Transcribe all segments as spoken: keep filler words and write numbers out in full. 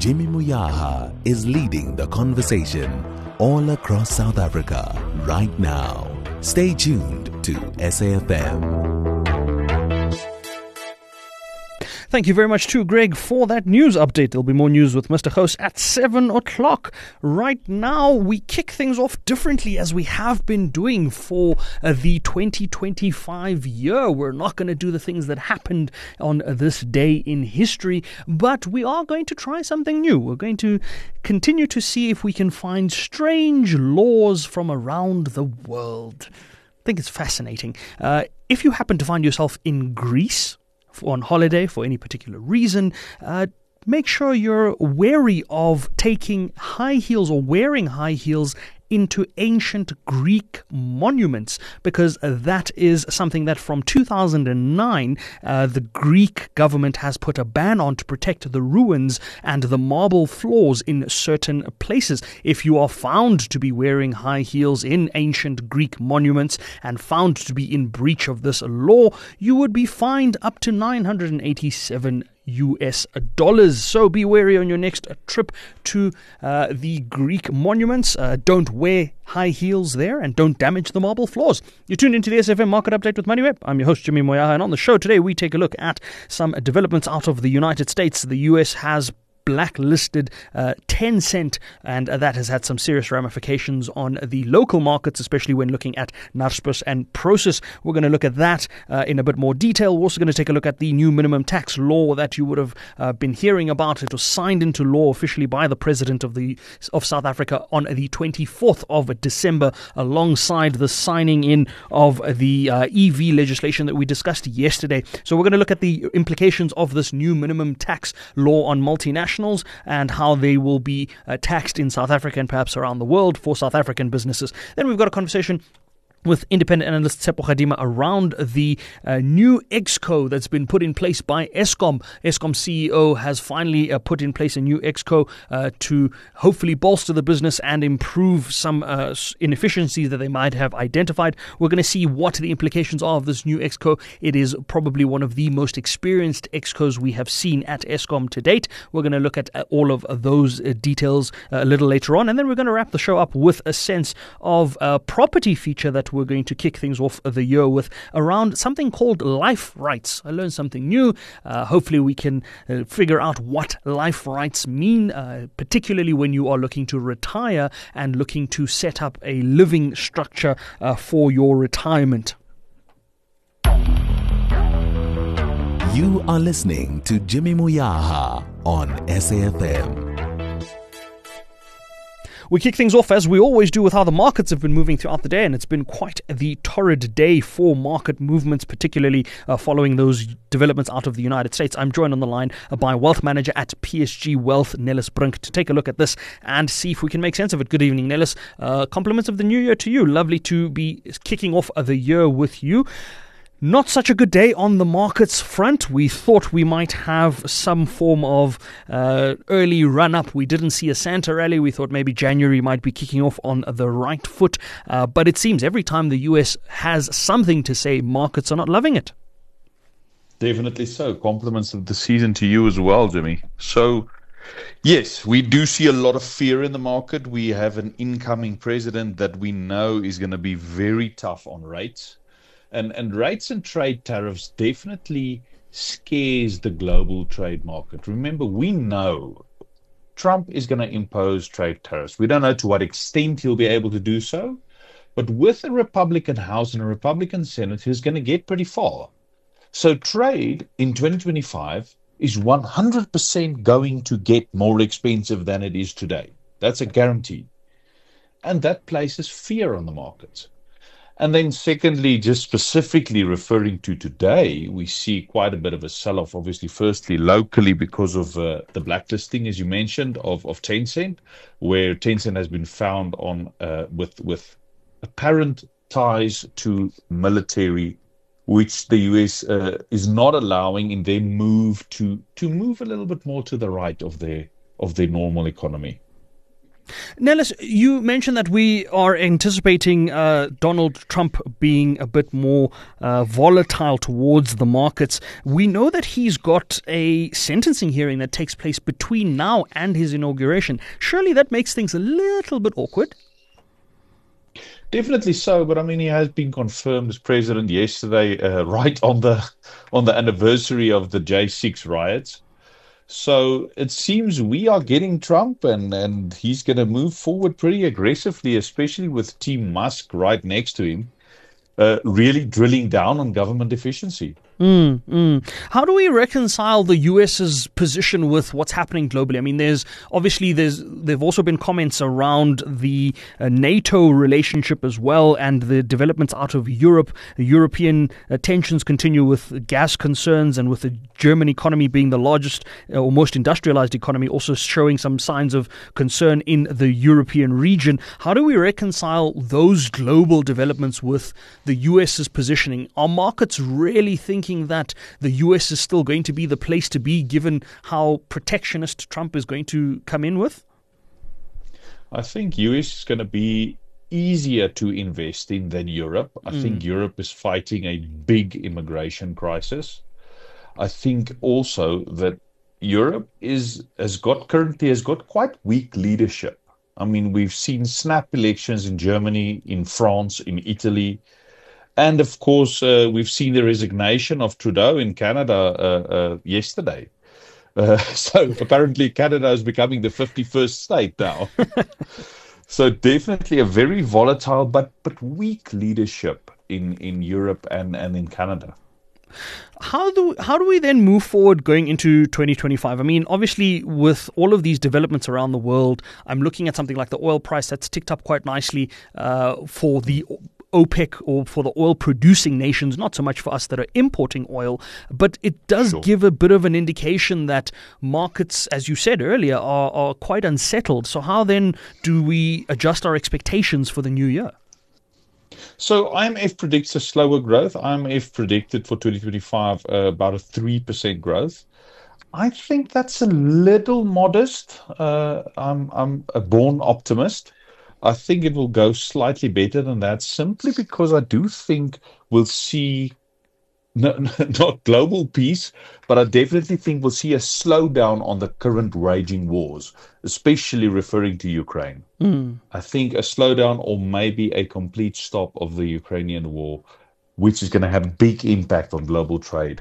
Jimmy Moyaha is leading the conversation all across South Africa right now. Stay tuned to S A F M. Thank you very much to Greg for that news update. There'll be more news with Mister Host at seven o'clock. Right now, we kick things off differently as we have been doing for uh, the twenty twenty-five year. We're not going to do the things that happened on uh, this day in history, but we are going to try something new. We're going to continue to see if we can find strange laws from around the world. I think it's fascinating. Uh, if you happen to find yourself in Greece on holiday for any particular reason, uh, make sure you're wary of taking high heels or wearing high heels into ancient Greek monuments, because that is something that from two thousand nine uh, the Greek government has put a ban on to protect the ruins and the marble floors in certain places. If you are found to be wearing high heels in ancient Greek monuments and found to be in breach of this law, you would be fined up to nine hundred eighty-seven U S dollars. So be wary on your next trip to uh, the Greek monuments. Uh, don't wear high heels there and don't damage the marble floors. You're tuned into the S F M Market Update with MoneyWeb. I'm your host, Jimmy Moyaha, and on the show today we take a look at some developments out of the United States. The U S has blacklisted uh, Tencent, and uh, that has had some serious ramifications on the local markets, especially when looking at Naspers and Prosus. We're going to look at that uh, in a bit more detail. We're also going to take a look at the new minimum tax law that you would have uh, been hearing about. It was signed into law officially by the President of the of South Africa on the twenty-fourth of December, alongside the signing in of the uh, E V legislation that we discussed yesterday. So we're going to look at the implications of this new minimum tax law on multinationals and how they will be uh, taxed in South Africa and perhaps around the world for South African businesses. Then we've got a conversation with independent analyst Tsepo Khadima around the uh, new Exco that's been put in place by Eskom. Eskom C E O has finally uh, put in place a new Exco uh, to hopefully bolster the business and improve some uh, inefficiencies that they might have identified. We're going to see what the implications are of this new Exco. It is probably one of the most experienced Excos we have seen at Eskom to date. We're going to look at uh, all of those uh, details uh, a little later on, and then we're going to wrap the show up with a sense of a property feature that we're going to kick things off the year with around something called life rights. I learned something new. Uh, hopefully we can uh, figure out what life rights mean, uh, particularly when you are looking to retire and looking to set up a living structure uh, for your retirement. You are listening to Jimmy Moyaha on S A F M. We kick things off, as we always do, with how the markets have been moving throughout the day, and it's been quite the torrid day for market movements, particularly uh, following those developments out of the United States. I'm joined on the line by wealth manager at P S G Wealth, Nellis Brink, to take a look at this and see if we can make sense of it. Good evening, Nellis. Uh, compliments of the new year to you. Lovely to be kicking off the year with you. Not such a good day on the markets front. We thought we might have some form of uh, early run-up. We didn't see a Santa rally. We thought maybe January might be kicking off on the right foot. Uh, but it seems every time the U S has something to say, markets are not loving it. Definitely so. Compliments of the season to you as well, Jimmy. So, yes, we do see a lot of fear in the market. We have an incoming president that we know is going to be very tough on rates. And and rates and trade tariffs definitely scares the global trade market. Remember, we know Trump is going to impose trade tariffs. We don't know to what extent he'll be able to do so. But with a Republican House and a Republican Senate, he's going to get pretty far. So trade in twenty twenty-five is one hundred percent going to get more expensive than it is today. That's a guarantee. And that places fear on the markets. And then secondly, just specifically referring to today, we see quite a bit of a sell-off, obviously, firstly, locally because of uh, the blacklisting, as you mentioned, of, of Tencent, where Tencent has been found on uh, with with apparent ties to military, which the U S uh, is not allowing in their move to to move a little bit more to the right of their of their normal economy. Nellis, you mentioned that we are anticipating uh, Donald Trump being a bit more uh, volatile towards the markets. We know that he's got a sentencing hearing that takes place between now and his inauguration. Surely that makes things a little bit awkward. Definitely so, but I mean, he has been confirmed as president yesterday, uh, right on the on the anniversary of the J six riots. So it seems we are getting Trump, and, and he's going to move forward pretty aggressively, especially with Team Musk right next to him, uh, really drilling down on government efficiency. Mm, mm. How do we reconcile the US's position with what's happening globally? I mean, there's obviously there's there've also been comments around the uh, NATO relationship as well, and the developments out of Europe. The European uh, tensions continue with gas concerns, and with the German economy being the largest uh, or most industrialized economy, also showing some signs of concern in the European region. How do we reconcile those global developments with the US's positioning? Are markets really thinking that the U S is still going to be the place to be, given how protectionist Trump is going to come in with? I think U S is going to be easier to invest in than Europe. I mm. think Europe is fighting a big immigration crisis. I think also that Europe is has got currently has got quite weak leadership. I mean, we've seen snap elections in Germany, in France, in Italy. And, of course, uh, we've seen the resignation of Trudeau in Canada uh, uh, yesterday. Uh, so apparently Canada is becoming the fifty-first state now. So definitely a very volatile but but weak leadership in, in Europe and, and in Canada. How do how do we then move forward going into twenty twenty-five? I mean, obviously, with all of these developments around the world, I'm looking at something like the oil price that's ticked up quite nicely uh, for the OPEC, or for the oil-producing nations, not so much for us that are importing oil, but it does sure. give a bit of an indication that markets, as you said earlier, are, are quite unsettled. So how then do we adjust our expectations for the new year? So I M F predicts a slower growth. I M F predicted for twenty twenty-five uh, about a three percent growth. I think that's a little modest. Uh, I'm, I'm a born optimist. I think it will go slightly better than that, simply because I do think we'll see, no, not global peace, but I definitely think we'll see a slowdown on the current raging wars, especially referring to Ukraine. Mm. I think a slowdown or maybe a complete stop of the Ukrainian war, which is going to have a big impact on global trade.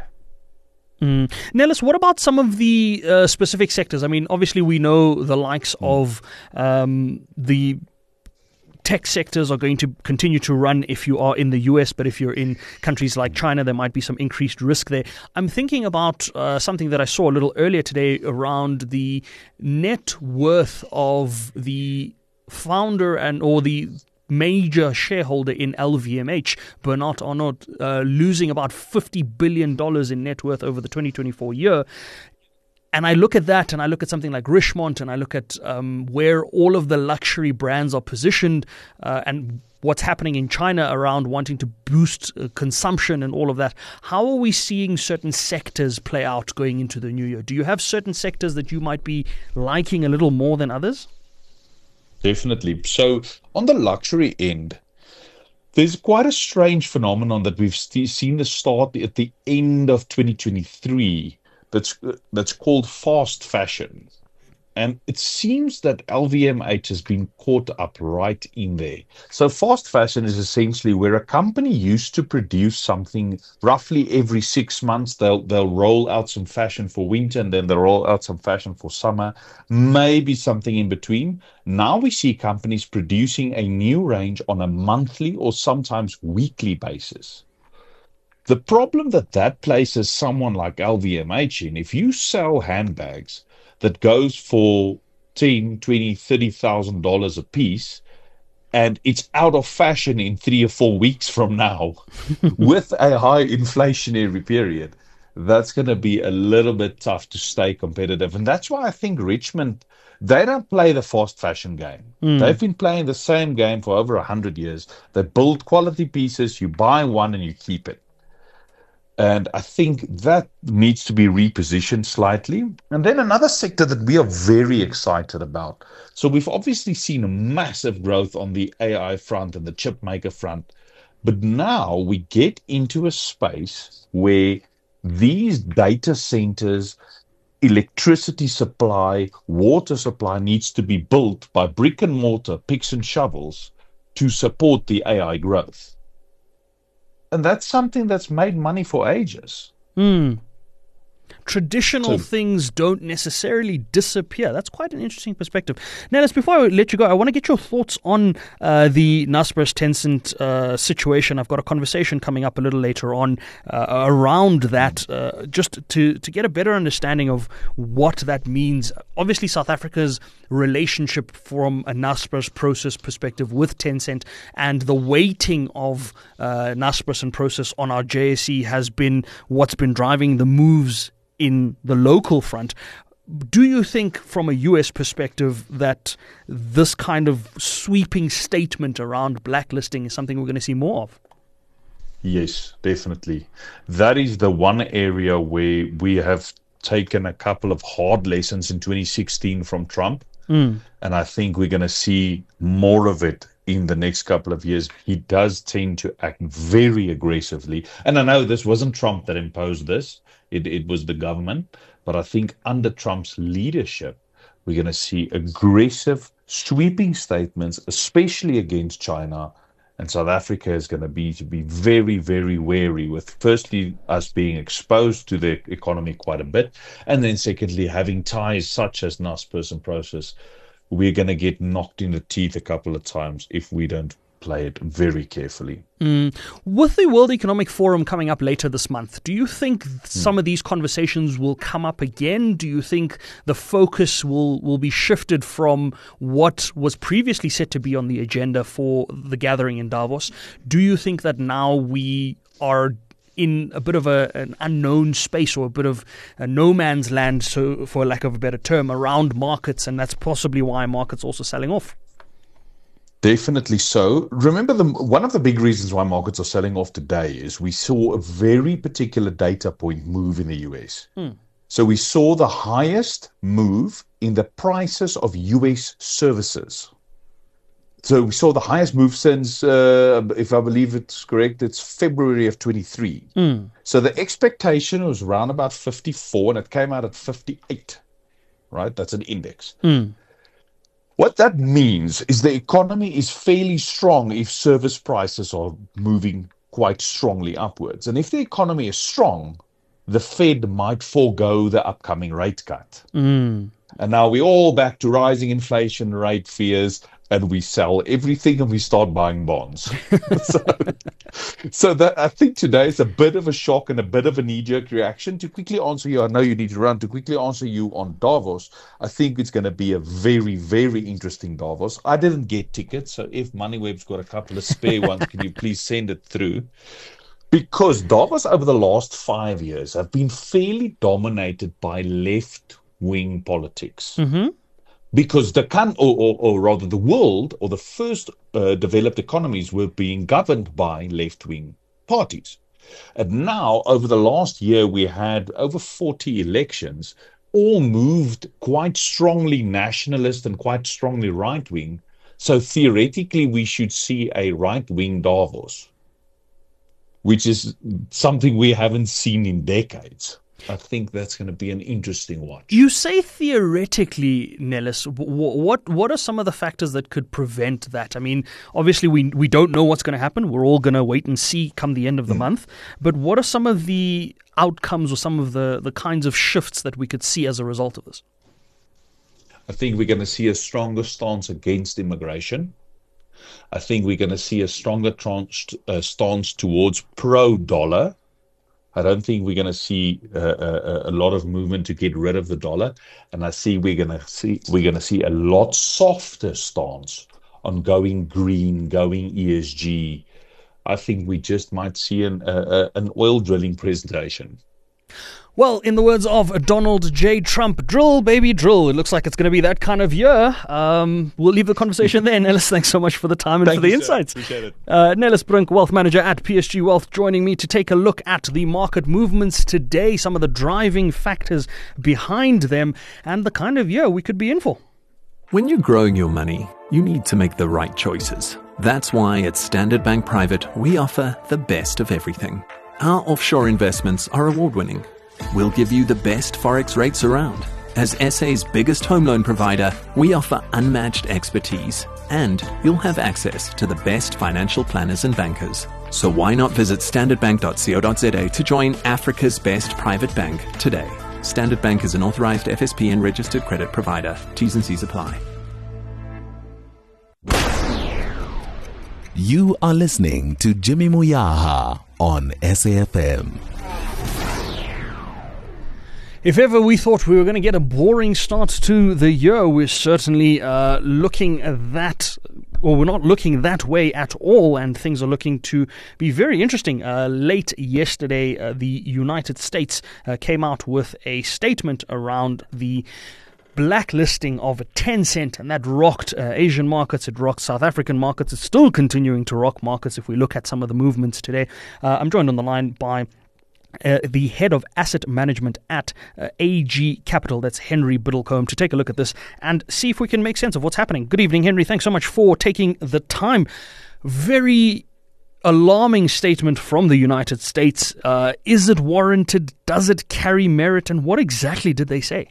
Mm. Nellis, what about some of the uh, specific sectors? I mean, obviously we know the likes mm. of um, the tech sectors are going to continue to run if you are in the U S, but if you're in countries like China, there might be some increased risk there. I'm thinking about uh, something that I saw a little earlier today around the net worth of the founder and or the major shareholder in L V M H, Bernard Arnault, uh, losing about fifty billion dollars in net worth over the twenty twenty-four year. And I look at that, and I look at something like Richemont, and I look at um, where all of the luxury brands are positioned, uh, and what's happening in China around wanting to boost uh, consumption and all of that. How are we seeing certain sectors play out going into the new year? Do you have certain sectors that you might be liking a little more than others? Definitely. So on the luxury end, there's quite a strange phenomenon that we've st- seen the start at the end of twenty twenty-three. That's that's called fast fashion. And it seems that L V M H has been caught up right in there. So fast fashion is essentially where a company used to produce something roughly every six months. They'll they'll roll out some fashion for winter, and then they'll roll out some fashion for summer, maybe something in between. Now we see companies producing a new range on a monthly or sometimes weekly basis. The problem that that places someone like L V M H in, if you sell handbags that goes for ten, twenty, thirty thousand dollars a piece, and it's out of fashion in three or four weeks from now, with a high inflationary period, that's going to be a little bit tough to stay competitive. And that's why I think Richemont, they don't play the fast fashion game. Mm. They've been playing the same game for over one hundred years. They build quality pieces, you buy one and you keep it. And I think that needs to be repositioned slightly. And then another sector that we are very excited about. So we've obviously seen a massive growth on the A I front and the chip maker front. But now we get into a space where these data centers, electricity supply, water supply needs to be built by brick and mortar, picks and shovels to support the A I growth. And that's something that's made money for ages. Mm. Traditional So- things don't necessarily disappear. That's quite an interesting perspective. Nellis, before I let you go, I want to get your thoughts on uh, the Naspers Tencent uh, situation. I've got a conversation coming up a little later on uh, around that, uh, just to, to get a better understanding of what that means. Obviously, South Africa's relationship from a Naspers process perspective with Tencent and the weighting of uh, Naspers and process on our J S E has been what's been driving the moves in the local front. Do you think from a U S perspective that this kind of sweeping statement around blacklisting is something we're going to see more of? Yes, definitely. That is the one area where we have taken a couple of hard lessons in twenty sixteen from Trump. Mm. And I think we're going to see more of it in the next couple of years. He does tend to act very aggressively. And I know this wasn't Trump that imposed this. It, it was the government. But I think under Trump's leadership, we're going to see aggressive, sweeping statements, especially against China. And South Africa is going to be to be very, very wary with, firstly, us being exposed to the economy quite a bit. And then secondly, having ties such as Naspers and Process. We're going to get knocked in the teeth a couple of times if we don't play it very carefully. Mm. With the World Economic Forum coming up later this month, do you think some mm. of these conversations will come up again? Do you think the focus will, will be shifted from what was previously set to be on the agenda for the gathering in Davos? Do you think that now we are in a bit of a, an unknown space or a bit of a no man's land, so for lack of a better term, around markets, and that's possibly why markets also selling off? Definitely so. Remember, the, one of the big reasons why markets are selling off today is we saw a very particular data point move in the U S. Mm. So we saw the highest move in the prices of U S services. So we saw the highest move since, uh, if I believe it's correct, it's February of twenty-three. Mm. So the expectation was around about fifty-four, and it came out at fifty-eight, right? That's an index. Mm. What that means is the economy is fairly strong if service prices are moving quite strongly upwards. And if the economy is strong, the Fed might forego the upcoming rate cut. Mm. And now we're all back to rising inflation rate fears, and we sell everything and we start buying bonds. so so that, I think today is a bit of a shock and a bit of a knee-jerk reaction. To quickly answer you, I know you need to run, to quickly answer you on Davos, I think it's going to be a very, very interesting Davos. I didn't get tickets, so if MoneyWeb's got a couple of spare ones, can you please send it through? Because Davos over the last five years have been fairly dominated by left-wing politics. Mm-hmm. Because the can, or, or, or rather the world, or the first uh, developed economies were being governed by left-wing parties. And now, over the last year, we had over forty elections, all moved quite strongly nationalist and quite strongly right-wing. So theoretically, we should see a right-wing Davos, which is something we haven't seen in decades. I think that's going to be an interesting watch. You say theoretically, Nellis. What what are some of the factors that could prevent that? I mean, obviously we we don't know what's going to happen. We're all going to wait and see come the end of the mm. month. But what are some of the outcomes or some of the, the kinds of shifts that we could see as a result of this? I think we're going to see a stronger stance against immigration. I think we're going to see a stronger trans, uh, stance towards pro-dollar. I don't think we're going to see uh, a, a lot of movement to get rid of the dollar, and I see we're going to see we're going to see a lot softer stance on going green, going E S G. I think we just might see an uh, an oil drilling presentation. Well, in the words of Donald J. Trump, drill, baby, drill. It looks like it's going to be that kind of year. Um, we'll leave the conversation there. Nellis, thanks so much for the time and Thank for the you, insights. Sir. Appreciate it. Uh, Nellis Brink, Wealth Manager at P S G Wealth, joining me to take a look at the market movements today, some of the driving factors behind them, and the kind of year we could be in for. When you're growing your money, you need to make the right choices. That's why at Standard Bank Private, we offer the best of everything. Our offshore investments are award-winning. We'll give you the best forex rates around. As S A's biggest home loan provider, we offer unmatched expertise, and you'll have access to the best financial planners and bankers. So why not visit standard bank dot co dot za to join Africa's best private bank today? Standard Bank is an authorized F S P and registered credit provider. T's and C's apply. You are listening to Jimmy Moyaha on S A F M. If ever we thought we were going to get a boring start to the year, we're certainly uh, looking at that, or we're not looking that way at all, and things are looking to be very interesting. Uh, late yesterday, uh, the United States uh, came out with a statement around the blacklisting of Tencent, and that rocked uh, Asian markets, it rocked South African markets, it's still continuing to rock markets if we look at some of the movements today. Uh, I'm joined on the line by Uh, the head of asset management at uh, A G Capital, that's Henry Biddlecombe, to take a look at this and see if we can make sense of what's happening. Good evening, Henry. Thanks so much for taking the time. Very alarming statement from the United States. Uh, is it warranted? Does it carry merit? And what exactly did they say?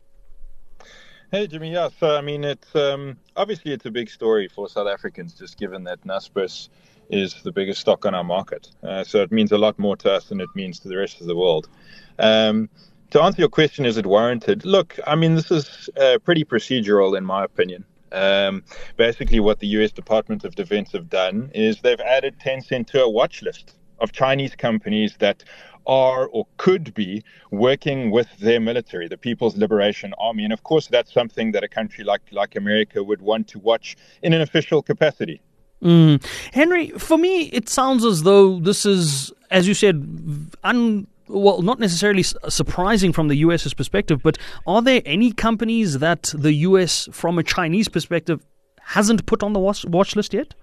Hey, Jimmy. Yeah, so I mean, it's um, obviously it's a big story for South Africans, just given that Naspers is the biggest stock on our market. Uh, so it means a lot more to us than it means to the rest of the world. Um, to answer your question, is it warranted? Look, I mean, this is uh, pretty procedural in my opinion. Um, basically, what the U S Department of Defense have done is they've added Tencent to a watch list of Chinese companies that are or could be working with their military, the People's Liberation Army. And of course, that's something that a country like, like America would want to watch in an official capacity. Mm. Henry, for me, it sounds as though this is, as you said, un, well, not necessarily surprising from the US's perspective, but are there any companies that the U S, from a Chinese perspective, hasn't put on the watch, watch list yet?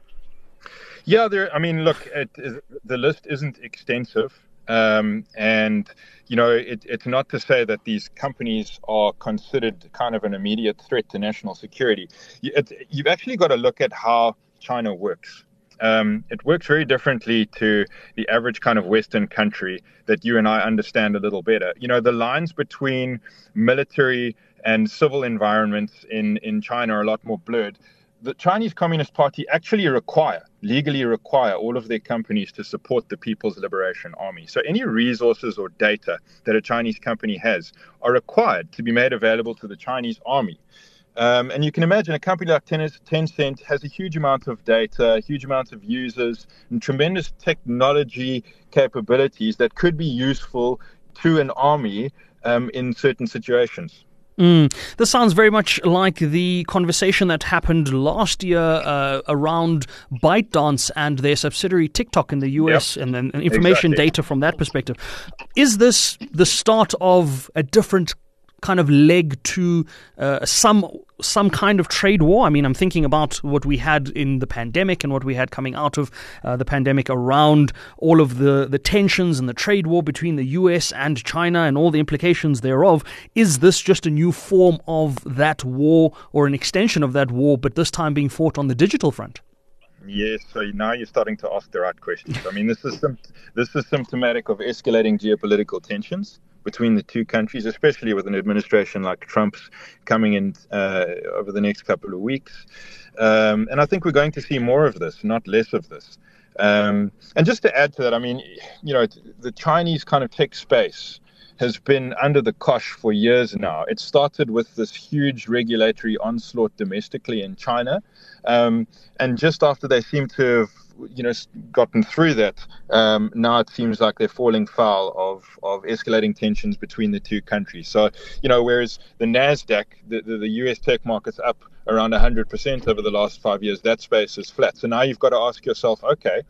Yeah, there. I mean, look, it, it, the list isn't extensive. Um, and, you know, it, it's not to say that these companies are considered kind of an immediate threat to national security. It, you've actually got to look at how China works. Um, it works very differently to the average kind of Western country that you and I understand a little better. You know, the lines between military and civil environments in, in China are a lot more blurred. The Chinese Communist Party actually require, legally require all of their companies to support the People's Liberation Army. So any resources or data that a Chinese company has are required to be made available to the Chinese army. Um, and you can imagine a company like Tencent has a huge amount of data, a huge amount of users, and tremendous technology capabilities that could be useful to an army um, in certain situations. Mm. This sounds very much like the conversation that happened last year uh, around ByteDance and their subsidiary TikTok in the U S, yep. and then information exactly. data from that perspective. Is this the start of a different kind of leg to uh, some some kind of trade war? I mean, I'm thinking about what we had in the pandemic and what we had coming out of uh, the pandemic around all of the, the tensions and the trade war between the U S and China and all the implications thereof. Is this just a new form of that war or an extension of that war, but this time being fought on the digital front? Yes, so now you're starting to ask the right questions. I mean, this is this is symptomatic of escalating geopolitical tensions between the two countries, especially with an administration like Trump's coming in uh, over the next couple of weeks. Um, and I think we're going to see more of this, not less of this. Um, and just to add to that, I mean, you know, the Chinese kind of tech space has been under the cosh for years now. It started with this huge regulatory onslaught domestically in China. Um, and just after they seem to have, you know, gotten through that, um, now it seems like they're falling foul of, of escalating tensions between the two countries. So, you know, whereas the NASDAQ, the, the, the U S tech market's up around one hundred percent over the last five years, that space is flat. So now you've got to ask yourself, okay,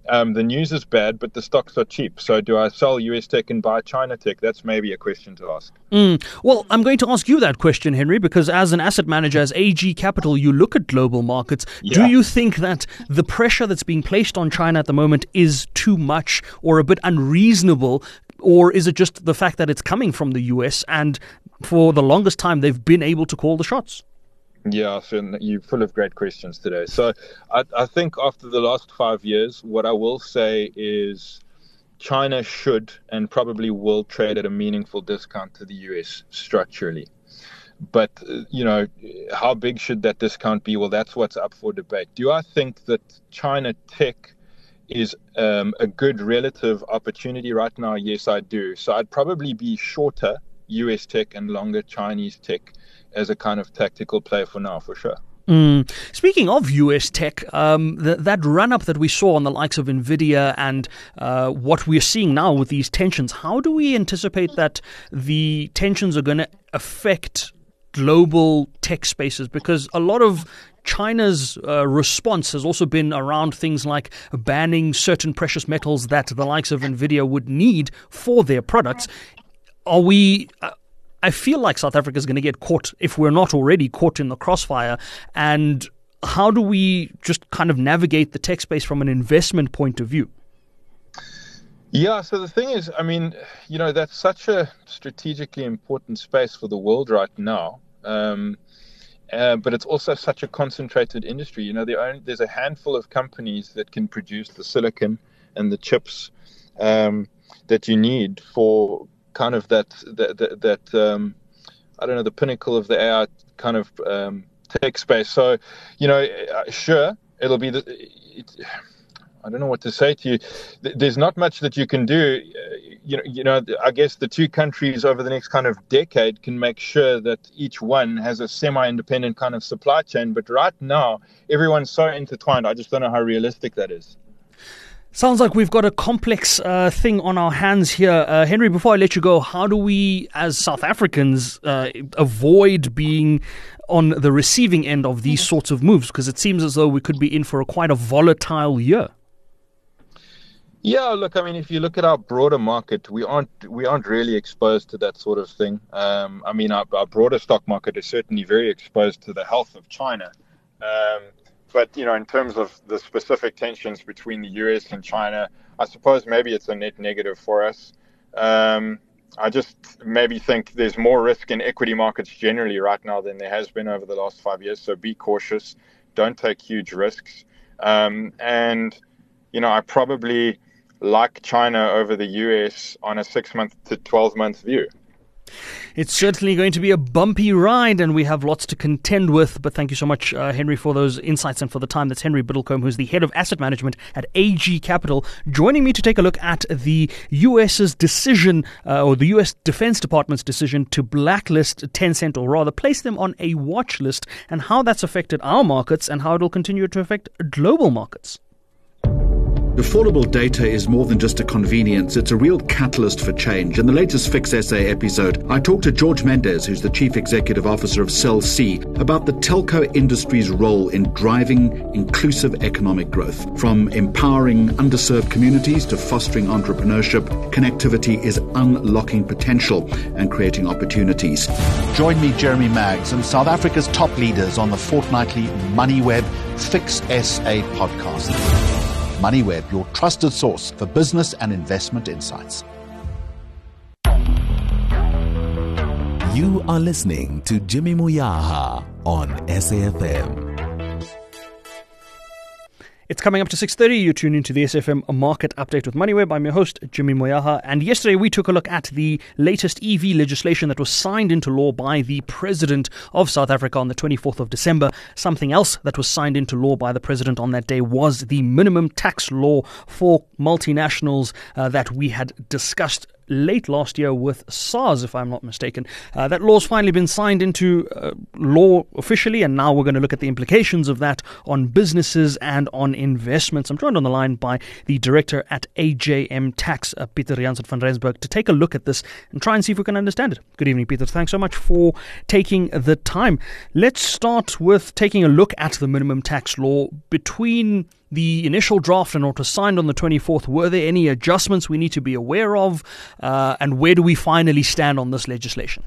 um, the news is bad, but the stocks are cheap. So do I sell U S tech and buy China tech? That's maybe a question to ask. Mm. Well, I'm going to ask you that question, Henry, because as an asset manager, as A G Capital, you look at global markets. Yeah. Do you think that the pressure that's being placed on China at the moment is too much or a bit unreasonable? Or is it just the fact that it's coming from the U S and for the longest time they've been able to call the shots? Yeah, so you're full of great questions today. So I, I think after the last five years, what I will say is China should and probably will trade at a meaningful discount to the U S structurally. But, you know, how big should that discount be? Well, that's what's up for debate. Do I think that China tech is um, a good relative opportunity right now? Yes, I do. So I'd probably be shorter U S tech and longer Chinese tech as a kind of tactical play for now, for sure. Mm. Speaking of U S tech, um, th- that run-up that we saw on the likes of NVIDIA and uh, what we're seeing now with these tensions, how do we anticipate that the tensions are going to affect global tech spaces? Because a lot of China's uh, response has also been around things like banning certain precious metals that the likes of NVIDIA would need for their products. Are we... Uh, I feel like South Africa is going to get caught, if we're not already caught in the crossfire. And how do we just kind of navigate the tech space from an investment point of view? Yeah, so the thing is, I mean, you know, that's such a strategically important space for the world right now. Um, uh, but it's also such a concentrated industry. You know, there are, there's a handful of companies that can produce the silicon and the chips um, that you need for kind of that, that, that, that um, I don't know, the pinnacle of the A I kind of um, tech space. So, you know, sure, it'll be the, it, I don't know what to say to you. There's not much that you can do. You know, you know, I guess the two countries over the next kind of decade can make sure that each one has a semi-independent kind of supply chain. But right now, everyone's so intertwined. I just don't know how realistic that is. Sounds like we've got a complex uh, thing on our hands here. Uh, Henry, before I let you go, how do we, as South Africans, uh, avoid being on the receiving end of these sorts of moves? Because it seems as though we could be in for a quite a volatile year. Yeah, look, I mean, if you look at our broader market, we aren't we aren't really exposed to that sort of thing. Um, I mean, our, our broader stock market is certainly very exposed to the health of China. Um, But, you know, in terms of the specific tensions between the U S and China, I suppose maybe it's a net negative for us. Um, I just maybe think there's more risk in equity markets generally right now than there has been over the last five years. So be cautious. Don't take huge risks. Um, and, you know, I probably like China over the U S on a six-month to twelve-month view. It's certainly going to be a bumpy ride, and we have lots to contend with. But thank you so much, uh, Henry, for those insights and for the time. That's Henry Biddlecombe, who's the head of asset management at A G Capital, joining me to take a look at the U S's decision, uh, or the U S Defense Department's decision to blacklist Tencent, or rather place them on a watch list, and how that's affected our markets and how it'll continue to affect global markets. Affordable data is more than just a convenience, it's a real catalyst for change. In the latest Fix S A episode, I talked to George Mendes, who's the Chief Executive Officer of Cell C, about the telco industry's role in driving inclusive economic growth. From empowering underserved communities to fostering entrepreneurship, connectivity is unlocking potential and creating opportunities. Join me, Jeremy Maggs, and South Africa's top leaders on the fortnightly MoneyWeb Fix S A podcast. MoneyWeb, your trusted source for business and investment insights. You are listening to Jimmy Moyaha on S A F M. It's coming up to six thirty. You tune into the S F M Market Update with MoneyWeb. I'm your host, Jimmy Moyaha. And yesterday we took a look at the latest E V legislation that was signed into law by the President of South Africa on the twenty-fourth of December. Something else that was signed into law by the President on that day was the minimum tax law for multinationals uh, that we had discussed late last year with SARS, if I'm not mistaken. Uh, that law's finally been signed into uh, law officially, and now we're going to look at the implications of that on businesses and on investments. I'm joined on the line by the director at A J M Tax, uh, Pieter Jansen van Rensburg, to take a look at this and try and see if we can understand it. Good evening, Pieter. Thanks so much for taking the time. Let's start with taking a look at the minimum tax law. Between the initial draft and what was signed on the twenty-fourth, were there any adjustments we need to be aware of? Uh, and where do we finally stand on this legislation?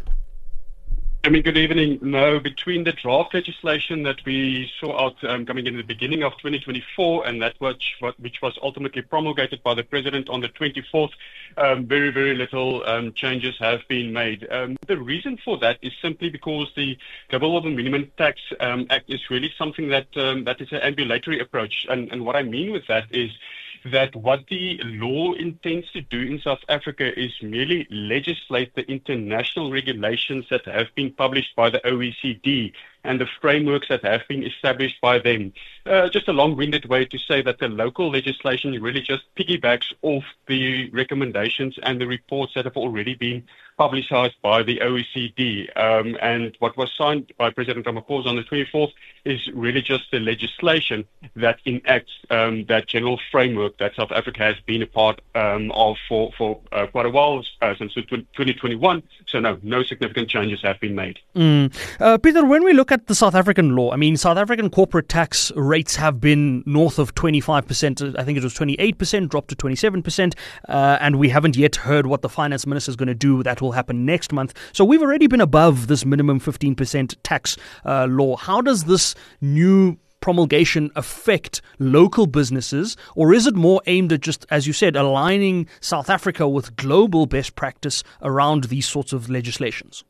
I mean, good evening. No, between the draft legislation that we saw out um, coming in the beginning of twenty twenty-four and that which, which was ultimately promulgated by the President on the twenty-fourth, um, very, very little um, changes have been made. Um, the reason for that is simply because the Global Minimum Tax um, Act is really something that um, that is an ambulatory approach. And, and what I mean with that is that what the law intends to do in South Africa is merely legislate the international regulations that have been published by the O E C D and the frameworks that have been established by them. Uh, just a long-winded way to say that the local legislation really just piggybacks off the recommendations and the reports that have already been publicized by the O E C D. Um, and what was signed by President Ramaphosa on the twenty-fourth is really just the legislation that enacts um, that general framework that South Africa has been a part um, of for, for uh, quite a while, uh, since twenty twenty-one. So no, no significant changes have been made. Mm. Uh, Peter, when we look at the South African law, I mean, South African corporate tax rates have been north of twenty-five percent. I think it was twenty-eight percent, dropped to twenty-seven percent. Uh, and we haven't yet heard what the finance minister is going to do. That will happen next month. So we've already been above this minimum fifteen percent tax uh, law. How does this new promulgation affect local businesses, or is it more aimed at just, as you said, aligning South Africa with global best practice around these sorts of legislations?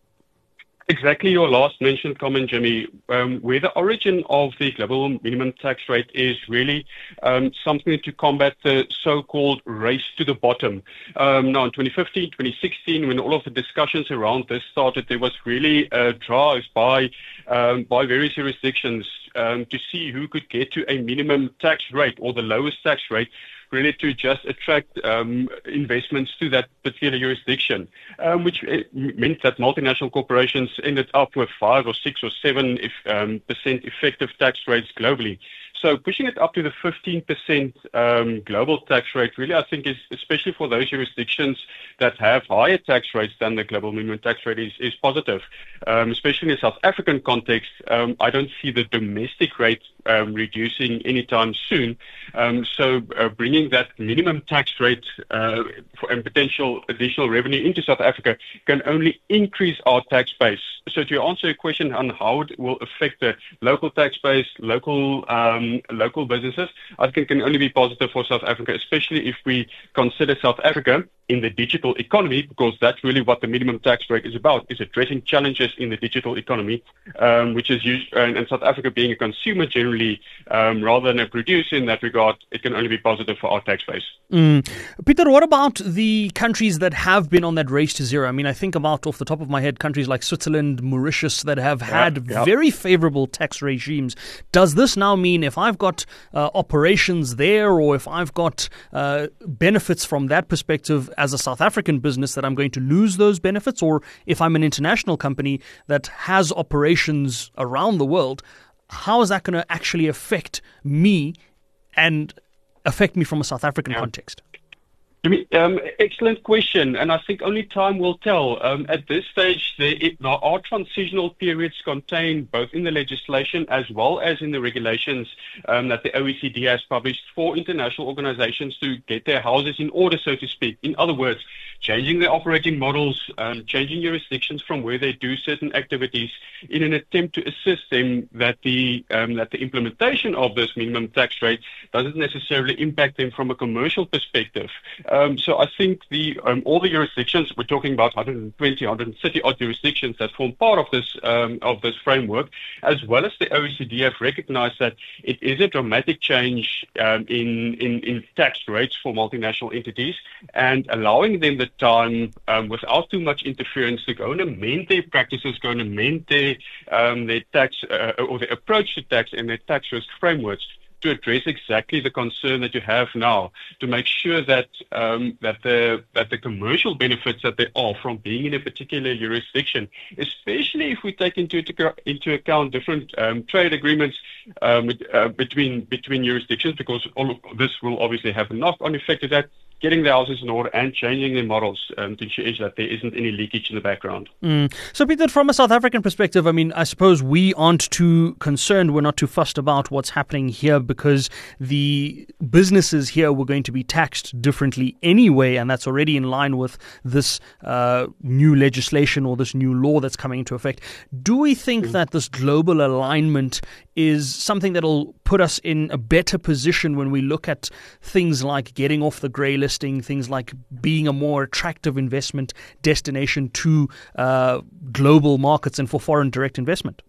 Exactly your last mentioned comment, Jimmy, um, where the origin of the global minimum tax rate is really um, something to combat the so-called race to the bottom. Um, now, in twenty fifteen, twenty sixteen, when all of the discussions around this started, there was really a drive by, um, by various jurisdictions um, to see who could get to a minimum tax rate or the lowest tax rate, really to just attract um, investments to that particular jurisdiction, um, which meant that multinational corporations ended up with five or six or seven if, um, percent effective tax rates globally. So pushing it up to the fifteen percent um, global tax rate really, I think, is especially for those jurisdictions that have higher tax rates than the global minimum tax rate is, is positive. Um, especially in the South African context, um, I don't see the domestic rate um, reducing anytime soon. Um, so uh, bringing that minimum tax rate uh, for, and potential additional revenue into South Africa can only increase our tax base. So to answer your question on how it will affect the local tax base, local um, local businesses, I think it can only be positive for South Africa, especially if we consider South Africa in the digital economy, because that's really what the minimum tax rate is about, is addressing challenges in the digital economy, um, which is used, and, and South Africa being a consumer generally, um, rather than a producer in that regard, it can only be positive for our tax base. Mm. Peter, what about the countries that have been on that race to zero? I mean, I think about, off the top of my head, countries like Switzerland, Mauritius, that have had yeah, yeah. very favorable tax regimes. Does this now mean if I've got uh, operations there, or if I've got uh, benefits from that perspective as a South African business, that I'm going to lose those benefits? Or if I'm an international company that has operations around the world, how is that going to actually affect me and affect me from a South African yeah. context? Um, excellent question, and I think only time will tell. Um, at this stage, there, it, there are transitional periods contained both in the legislation as well as in the regulations um, that the O E C D has published for international organizations to get their houses in order, so to speak. In other words, changing their operating models, um, changing jurisdictions from where they do certain activities in an attempt to assist them that the um, that the implementation of this minimum tax rate doesn't necessarily impact them from a commercial perspective. Um, so I think the um, all the jurisdictions, we're talking about one hundred twenty, one hundred thirty odd jurisdictions that form part of this um, of this framework, as well as the O E C D, have recognized that it is a dramatic change um, in, in in tax rates for multinational entities, and allowing them the time um, without too much interference to go and amend their practices, go and amend their um, their tax uh, or their approach to tax and their tax risk frameworks, to address exactly the concern that you have now, to make sure that um, that the that the commercial benefits that there are from being in a particular jurisdiction, especially if we take into into account different um, trade agreements um, uh, between between jurisdictions, because all of this will obviously have a knock-on effect to that. getting the houses in order and changing their models um, to ensure that there isn't any leakage in the background. Mm. So, Peter, from a South African perspective, I mean, I suppose we aren't too concerned, we're not too fussed about what's happening here because the businesses here were going to be taxed differently anyway, and that's already in line with this uh, new legislation or this new law that's coming into effect. Do we think mm. that this global alignment is something that'll put us in a better position when we look at things like getting off the grey listing, things like being a more attractive investment destination to uh, global markets and for foreign direct investment?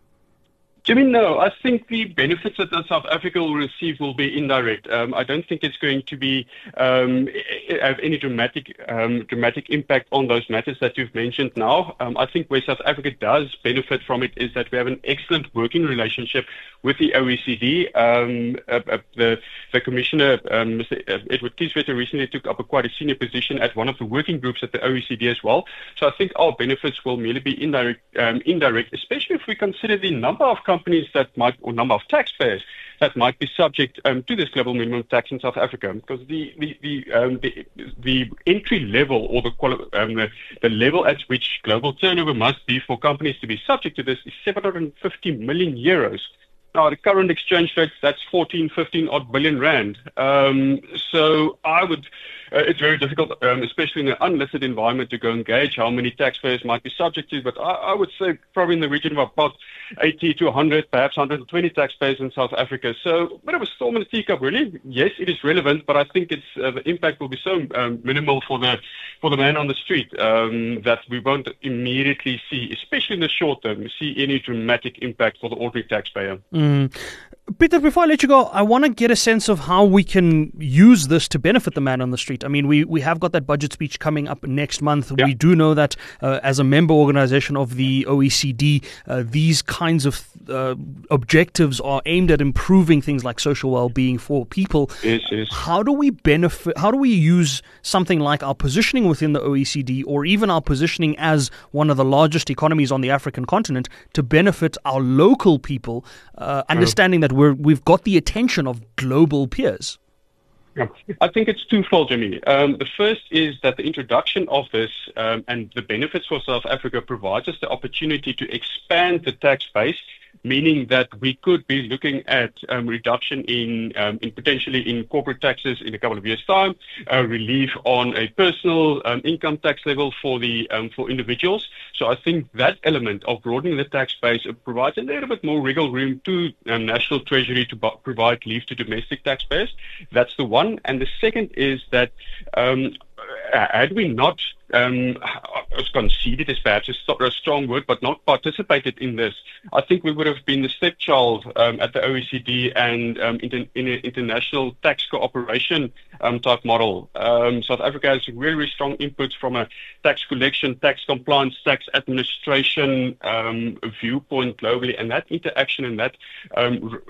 Jimmy, no. I think the benefits that South Africa will receive will be indirect. Um, I don't think it's going to be um, have any dramatic um, dramatic impact on those matters that you've mentioned now. Um, I think where South Africa does benefit from it is that we have an excellent working relationship with the O E C D. Um, uh, uh, the, the Commissioner, um, Mister Edward Kieswetter, recently took up a quite a senior position at one of the working groups at the O E C D as well. So I think our benefits will merely be indirect, um, indirect, especially if we consider the number of companies companies that might, or number of taxpayers that might be subject um, to this global minimum tax in South Africa, because the the the, um, the, the entry level or the, quali- um, the the level at which global turnover must be for companies to be subject to this is seven hundred fifty million euros. Now, the current exchange rate, that's fourteen, fifteen odd billion rand. Um, so I would, uh, it's very difficult, um, especially in an unlisted environment, to go and gauge how many taxpayers might be subject to. But I, I would say probably in the region of about eighty to one hundred, perhaps one hundred twenty taxpayers in South Africa. So a bit of a storm in the teacup, really. Yes, it is relevant, but I think it's uh, the impact will be so um, minimal for the for the man on the street um, that we won't immediately see, especially in the short term, see any dramatic impact for the ordinary taxpayer. Mm. Peter, before I let you go, I want to get a sense of how we can use this to benefit the man on the street. I mean, we, we have got that budget speech coming up next month. Yeah. We do know that uh, as a member organization of the O E C D, uh, these kinds of uh, objectives are aimed at improving things like social well-being for people. Yes, yes. How do we benefit? How do we use something like our positioning within the O E C D, or even our positioning as one of the largest economies on the African continent, to benefit our local people, uh, understanding that we're, we've got the attention of global peers? Yeah. I think it's twofold, Jimmy. Um, the first is that the introduction of this um, and the benefits for South Africa provides us the opportunity to expand the tax base, meaning that we could be looking at um, reduction in, um, in potentially in corporate taxes in a couple of years' time, uh, relief on a personal um, income tax level for the um, for individuals. So I think that element of broadening the tax base provides a little bit more wiggle room to um, National Treasury to b- provide relief to domestic taxpayers. That's the one. And the second is that um, had we not um, conceded is perhaps a strong word, but not participated in this, I think we would have been the stepchild um, at the O E C D and um, in, in an international tax cooperation um, type model. Um, South Africa has really, really strong inputs from a tax collection, tax compliance, tax administration um, viewpoint globally, and that interaction and that um,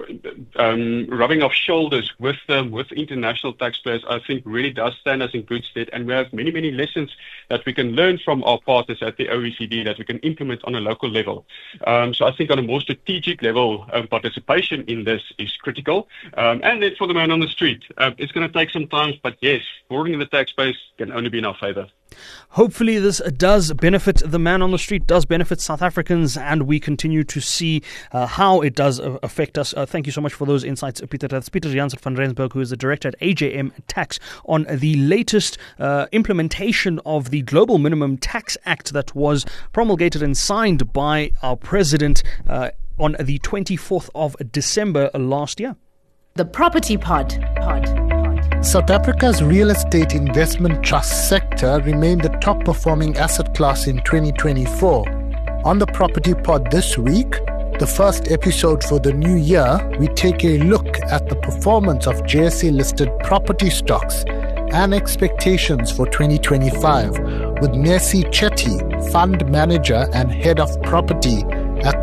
um, rubbing of shoulders with um, with international taxpayers, I think really does stand us in good stead, and we have many, many lessons that we can learn from our partners at the O E C D that we can implement on a local level. Um, so I think on a more strategic level, um, participation in this is critical. Um, and then for the man on the street, uh, it's going to take some time, but yes, broadening the tax base can only be in our favor. Hopefully this does benefit the man on the street, does benefit South Africans, and we continue to see uh, how it does uh, affect us. Uh, thank you so much for those insights, Peter. That's Peter Jansen van Rensburg, who is the director at A J M Tax, on the latest uh, implementation of the Global Minimum Tax Act that was promulgated and signed by our president uh, on the twenty-fourth of December last year. The Property Pod. Pod. South Africa's real estate investment trust sector remained the top performing asset class in twenty twenty-four. On the Property Pod this week, the first episode for the new year, we take a look at the performance of J S A-listed property stocks and expectations for twenty twenty-five with Mercy Chetty, Fund Manager and Head of Property at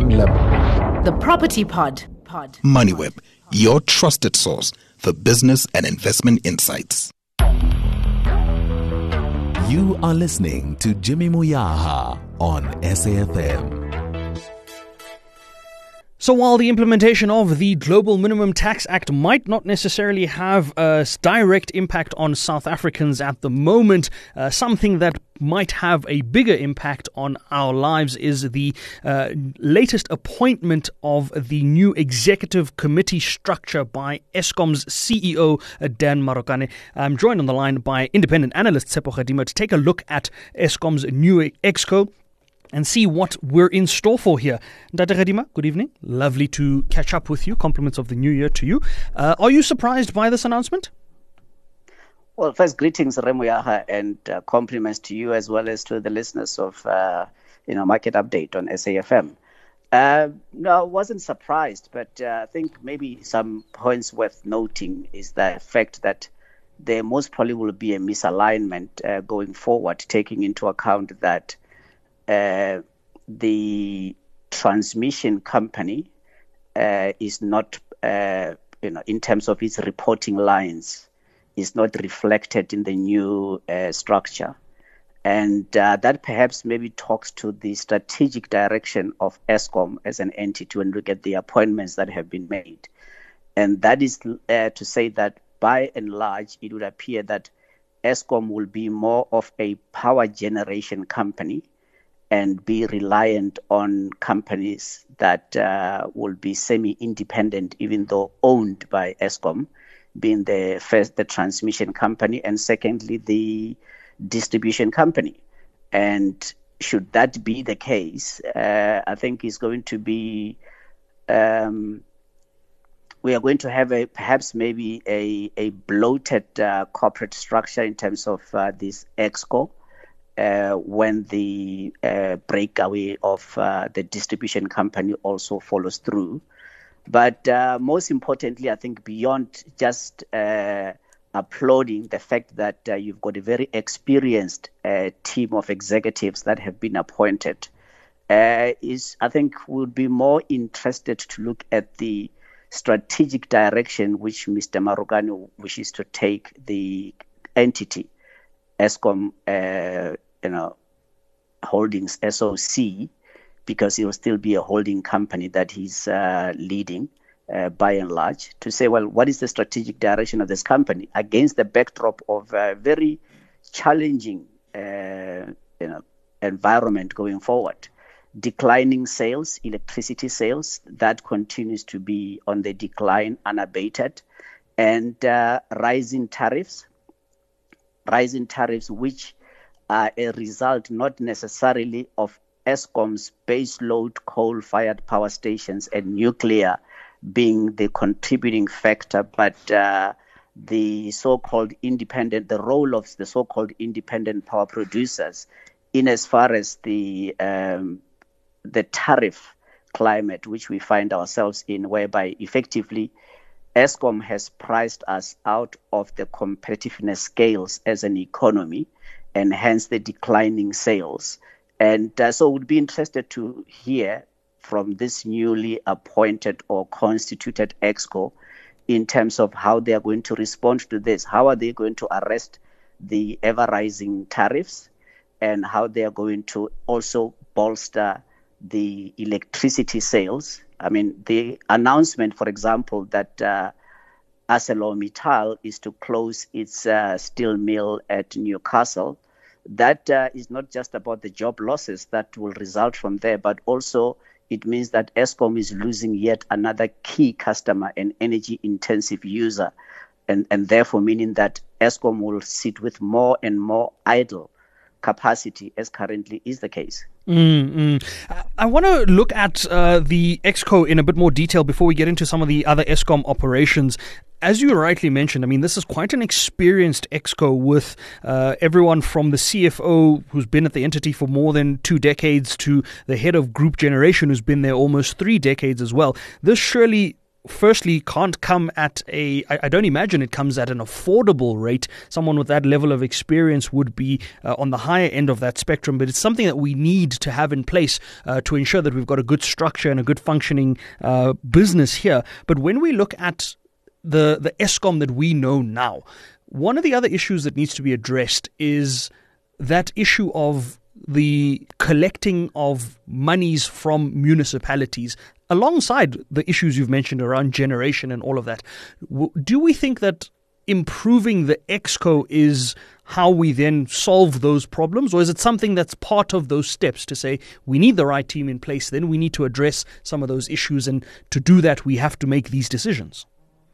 Stanlib. The Property Pod. Pod. MoneyWeb, your trusted source for business and investment insights. You are listening to Jimmy Moyaha on S A F M. So while the implementation of the Global Minimum Tax Act might not necessarily have a direct impact on South Africans at the moment, uh, something that might have a bigger impact on our lives is the uh, latest appointment of the new executive committee structure by Eskom's C E O, uh, Dan Marokane. I'm joined on the line by independent analyst Tshepo Gadima to take a look at Eskom's new ExCo and see what we're in store for here. Ndate Gadima, good evening. Lovely to catch up with you. Compliments of the new year to you. Uh, are you surprised by this announcement? Well, first, greetings, Remuyaha, and uh, compliments to you as well as to the listeners of, uh, you know, Market Update on S A F M. Uh, no, I wasn't surprised, but uh, I think maybe some points worth noting is the fact that there most probably will be a misalignment uh, going forward, taking into account that Uh, the transmission company uh, is not, uh, you know, in terms of its reporting lines, is not reflected in the new uh, structure. And uh, that perhaps maybe talks to the strategic direction of Eskom as an entity when we look at the appointments that have been made. And that is uh, to say that by and large, it would appear that Eskom will be more of a power generation company and be reliant on companies that uh, will be semi-independent, even though owned by Eskom, being the first, the transmission company, and secondly, the distribution company. And should that be the case, uh, I think it's going to be, um, we are going to have a perhaps maybe a, a bloated uh, corporate structure in terms of uh, this ExCo. Uh, when the uh, breakaway of uh, the distribution company also follows through. But uh, most importantly, I think beyond just uh, applauding the fact that uh, you've got a very experienced uh, team of executives that have been appointed, uh, is I think we'll be more interested to look at the strategic direction which Mister Marokane wishes to take the entity, Eskom, uh, you know, Holdings S O C, because it will still be a holding company that he's uh, leading uh, by and large, to say, well, what is the strategic direction of this company against the backdrop of a very challenging uh, you know, environment going forward? Declining sales, electricity sales, that continues to be on the decline unabated, and uh, rising tariffs, rising tariffs which are a result not necessarily of Eskom's baseload coal-fired power stations and nuclear being the contributing factor, but uh, the so-called independent, the role of the so-called independent power producers in as far as the um, the tariff climate which we find ourselves in, whereby effectively Eskom has priced us out of the competitiveness scales as an economy, and hence the declining sales. And uh, so we'd be interested to hear from this newly appointed or constituted ExCo in terms of how they are going to respond to this. How are they going to arrest the ever-rising tariffs, and how they are going to also bolster the electricity sales? I mean, the announcement, for example, that uh, ArcelorMittal is to close its uh, steel mill at Newcastle. That uh, is not just about the job losses that will result from there, but also it means that Eskom is losing yet another key customer, an energy-intensive user, and, and therefore meaning that Eskom will sit with more and more idle capacity, as currently is the case. Mm-hmm. I, I want to look at uh, the ExCo in a bit more detail before we get into some of the other Eskom operations. As you rightly mentioned, I mean, this is quite an experienced ExCo with uh, everyone from the C F O who's been at the entity for more than two decades to the head of group generation who's been there almost three decades as well. This surely firstly can't come at a, I, I don't imagine it comes at an affordable rate. Someone with that level of experience would be uh, on the higher end of that spectrum, but it's something that we need to have in place uh, to ensure that we've got a good structure and a good functioning uh, business here. But when we look at the, the Eskom that we know now, one of the other issues that needs to be addressed is that issue of the collecting of monies from municipalities, alongside the issues you've mentioned around generation and all of that, do we think that improving the ExCo is how we then solve those problems? Or is it something that's part of those steps to say we need the right team in place, then we need to address some of those issues, and to do that we have to make these decisions?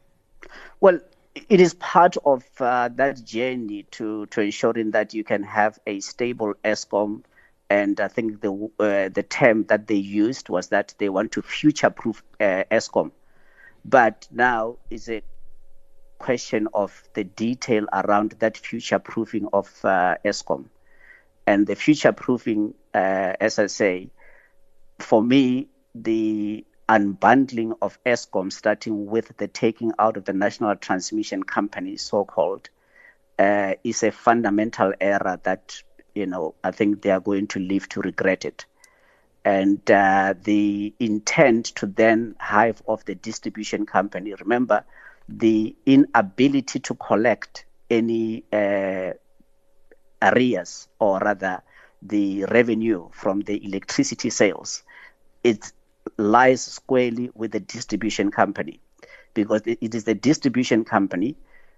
Well, it is part of uh, that journey to, to ensuring that you can have a stable ESCOM. And I think the uh, the term that they used was that they want to future-proof uh, ESCOM. But now is a question of the detail around that future-proofing of uh, ESCOM. And the future-proofing, uh, as I say, for me, the unbundling of ESCOM, starting with the taking out of the National Transmission Company, so-called, uh, is a fundamental error that, you know, I think they are going to live to regret it. And uh, the intent to then hive off the distribution company, remember, the inability to collect any uh, arrears, or rather the revenue from the electricity sales, it lies squarely with the distribution company, because it is the distribution company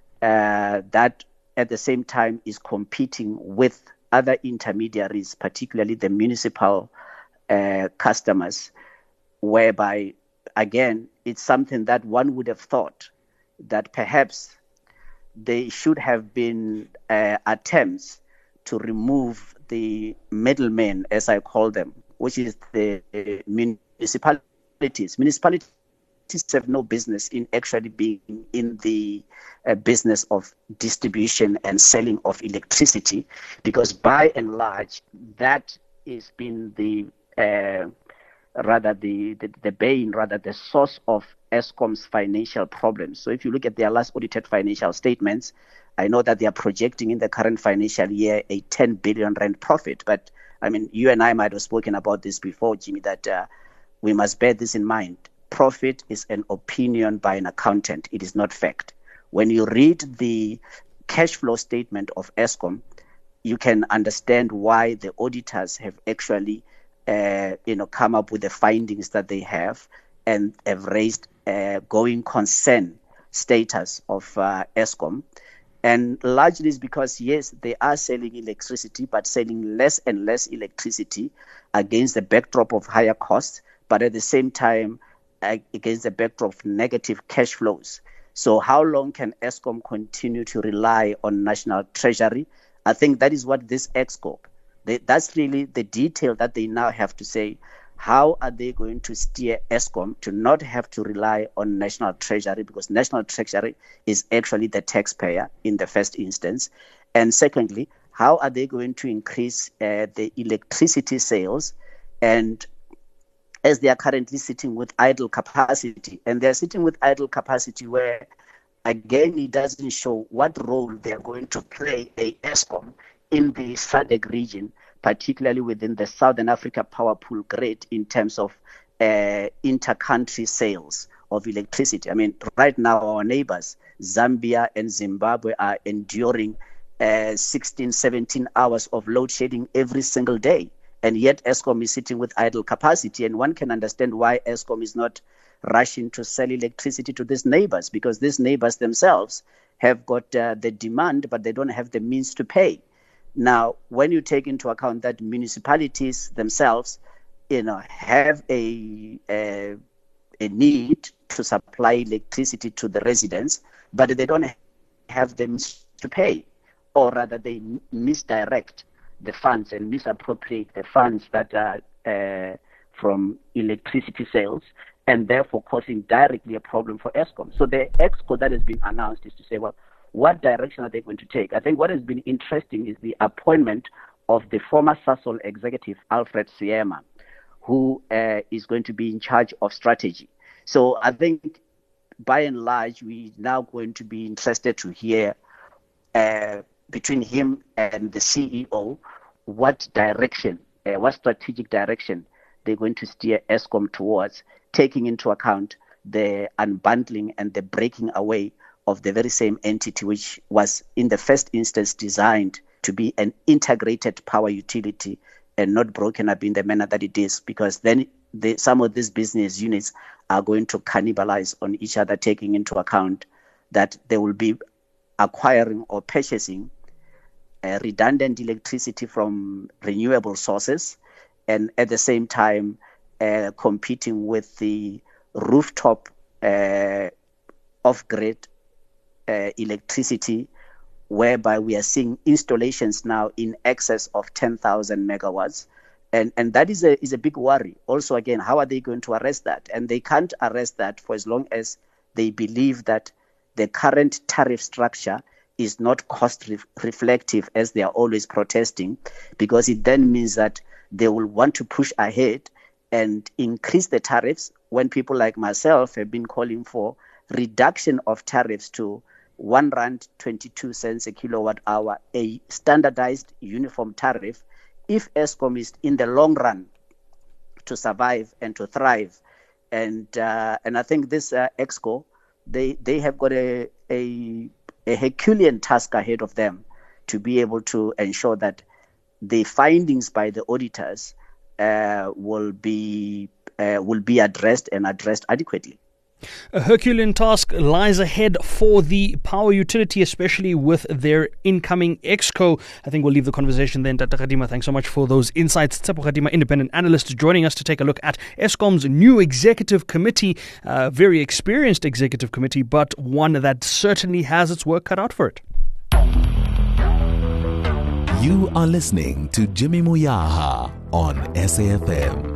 uh, that at the same time is competing with other intermediaries, particularly the municipal uh, customers, whereby, again, it's something that one would have thought that perhaps there should have been uh, attempts to remove the middlemen, as I call them, which is the uh, municipalities. Municipalities have no business in actually being in the uh, business of distribution and selling of electricity, because by and large, that has been the uh, rather the, the, the bane, rather the source of ESCOM's financial problems. So if you look at their last audited financial statements, I know that they are projecting in the current financial year a ten billion rand profit. But I mean, you and I might have spoken about this before, Jimmy, that uh, we must bear this in mind. Profit is an opinion by an accountant. It is not fact. When you read the cash flow statement of ESCOM, you can understand why the auditors have actually uh, you know, come up with the findings that they have, and have raised uh, going concern status of uh, ESCOM. And largely is because, yes, they are selling electricity, but selling less and less electricity against the backdrop of higher costs, but at the same time, against the backdrop of negative cash flows. So how long can ESCOM continue to rely on National Treasury? I think that is what this ExCo, they, that's really the detail that they now have to say. How are they going to steer ESCOM to not have to rely on National Treasury, because National Treasury is actually the taxpayer in the first instance? And secondly, how are they going to increase uh, the electricity sales, and as they are currently sitting with idle capacity, and they're sitting with idle capacity where, again, it doesn't show what role they're going to play a ESCOM in the S A D C region, particularly within the Southern Africa Power Pool grid, in terms of uh, inter-country sales of electricity. I mean, right now, our neighbors, Zambia and Zimbabwe, are enduring uh, sixteen, seventeen hours of load shedding every single day. And yet ESCOM is sitting with idle capacity. And one can understand why ESCOM is not rushing to sell electricity to these neighbors, because these neighbors themselves have got uh, the demand, but they don't have the means to pay. Now, when you take into account that municipalities themselves, you know, have a, a, a need to supply electricity to the residents, but they don't have the means to pay, or rather they misdirect the funds and misappropriate the funds that are uh, from electricity sales, and therefore causing directly a problem for ESCOM. So the ExCo that has been announced is to say, well, what direction are they going to take? I think what has been interesting is the appointment of the former Sasol executive, Alfred Siema, who uh, is going to be in charge of strategy. So I think by and large, we're now going to be interested to hear uh, between him and the C E O what direction, uh, what strategic direction they're going to steer ESCOM towards, taking into account the unbundling and the breaking away of the very same entity which was in the first instance designed to be an integrated power utility and not broken up in the manner that it is, because then the, some of these business units are going to cannibalize on each other, taking into account that they will be acquiring or purchasing uh, redundant electricity from renewable sources, and at the same time uh, competing with the rooftop uh, off-grid uh, electricity, whereby we are seeing installations now in excess of ten thousand megawatts. And and that is a is a big worry. Also, again, how are they going to arrest that? And they can't arrest that for as long as they believe that the current tariff structure is not cost re- reflective, as they are always protesting, because it then means that they will want to push ahead and increase the tariffs when people like myself have been calling for reduction of tariffs to one rand twenty-two cents a kilowatt hour, a standardized uniform tariff, if Eskom is in the long run to survive and to thrive. And uh, and I think this uh, EXCO, they they have got a, a a Herculean task ahead of them to be able to ensure that the findings by the auditors uh, will be uh, will be addressed and addressed adequately. A Herculean task lies ahead for the power utility, especially with their incoming EXCO. I think we'll leave the conversation then. Tata Kgadima, thanks so much for those insights. Tsepo Kgadima, independent analyst, joining us to take a look at Eskom's new executive committee. Uh, very experienced executive committee, but one that certainly has its work cut out for it. You are listening to Jimmy Moyaha on S A F M.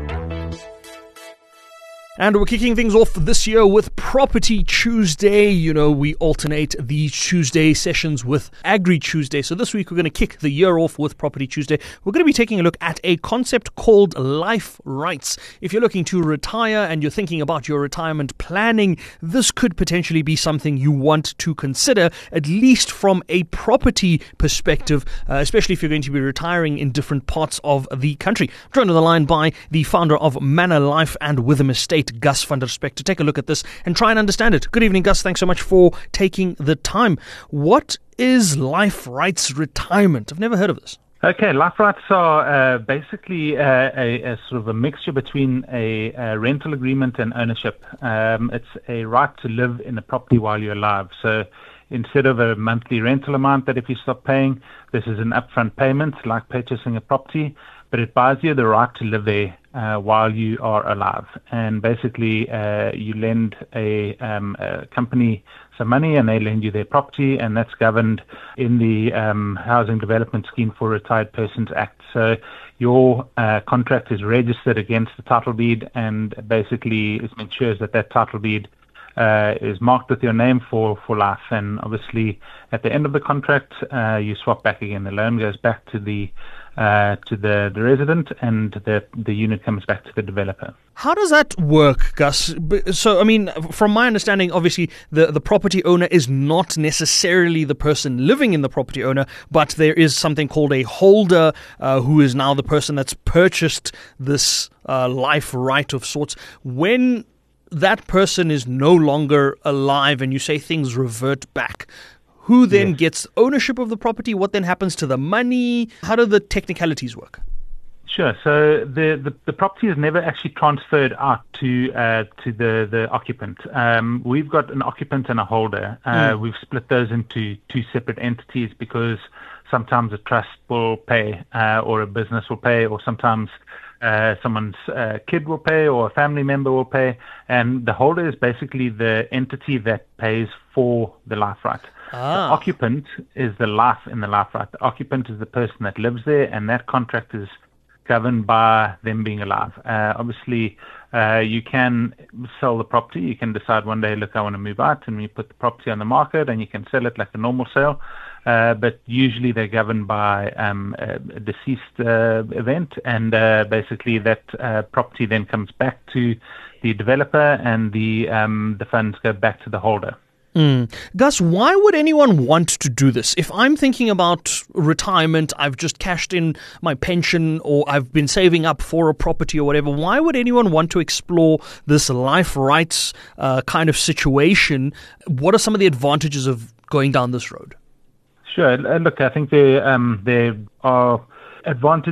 And we're kicking things off this year with Property Tuesday. You know, we alternate the Tuesday sessions with Agri Tuesday. So this week we're going to kick the year off with Property Tuesday. We're going to be taking a look at a concept called life rights. If you're looking to retire and you're thinking about your retirement planning, this could potentially be something you want to consider, at least from a property perspective, uh, especially if you're going to be retiring in different parts of the country. I'm joined on the line by the founder of Manor Life and Witham Estate, Gus van der Spek, to take a look at this and try and understand it. Good evening, Gus. Thanks so much for taking the time. What is life rights retirement? I've never heard of this. Okay, life rights are uh, basically uh, a, a sort of a mixture between a, a rental agreement and ownership. Um, it's a right to live in the property while you're alive. So instead of a monthly rental amount that if you stop paying, this is an upfront payment like purchasing a property, but it buys you the right to live there uh, while you are alive. And basically, uh, you lend a, um, a company some money and they lend you their property, and that's governed in the um, Housing Development Scheme for Retired Persons Act. So your uh, contract is registered against the title deed, and basically it ensures that that title deed Uh, is marked with your name for, for life. And obviously, at the end of the contract, uh, you swap back again. The loan goes back to the uh, to the, the resident, and the the unit comes back to the developer. How does that work, Gus? So, I mean, from my understanding, obviously, the, the property owner is not necessarily the person living in the property owner, but there is something called a holder uh, who is now the person that's purchased this uh, life right of sorts. When that person is no longer alive and you say things revert back, who then yes. gets ownership of the property? What then happens to the money? How do the technicalities work? Sure. So the, the, the property is never actually transferred out to uh, to the, the occupant. Um, we've got an occupant and a holder. Uh, mm. We've split those into two separate entities because sometimes a trust will pay uh, or a business will pay, or sometimes Uh, someone's uh, kid will pay or a family member will pay, and the holder is basically the entity that pays for the life right. Ah. The occupant is the life in the life right. The occupant is the person that lives there, and that contract is governed by them being alive. Uh, obviously, uh, you can sell the property. You can decide one day, look, I want to move out, and you put the property on the market, and you can sell it like a normal sale. Uh, but usually they're governed by um, a, a deceased uh, event, and uh, basically that uh, property then comes back to the developer, and the um, the funds go back to the holder. Mm. Gus, why would anyone want to do this? If I'm thinking about retirement, I've just cashed in my pension, or I've been saving up for a property or whatever, why would anyone want to explore this life rights uh, kind of situation? What are some of the advantages of going down this road? Sure. Look, I think there um, there are advantages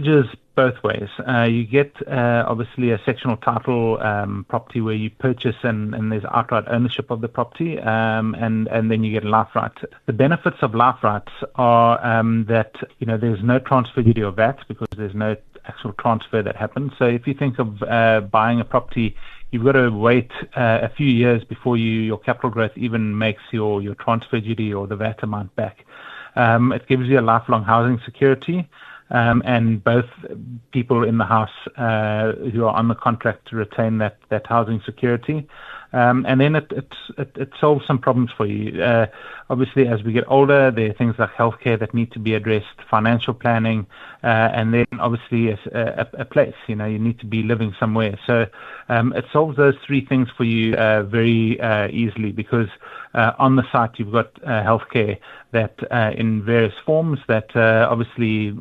both ways. Uh, you get uh, obviously a sectional title um, property where you purchase and, and there's outright ownership of the property, um, and and then you get life rights. The benefits of life rights are um, that you know there's no transfer duty or V A T because there's no actual transfer that happens. So if you think of uh, buying a property, you've got to wait uh, a few years before you your capital growth even makes your your transfer duty or the V A T amount back. Um, it gives you a lifelong housing security. Um, and both people in the house uh, who are on the contract to retain that, that housing security. Um, and then it, it, it, it solves some problems for you. Uh, obviously, as we get older, there are things like healthcare that need to be addressed, financial planning, uh, and then obviously a, a, a place. You know, you need to be living somewhere. So um, it solves those three things for you uh, very uh, easily because uh, on the site you've got uh, healthcare that uh, in various forms that uh, obviously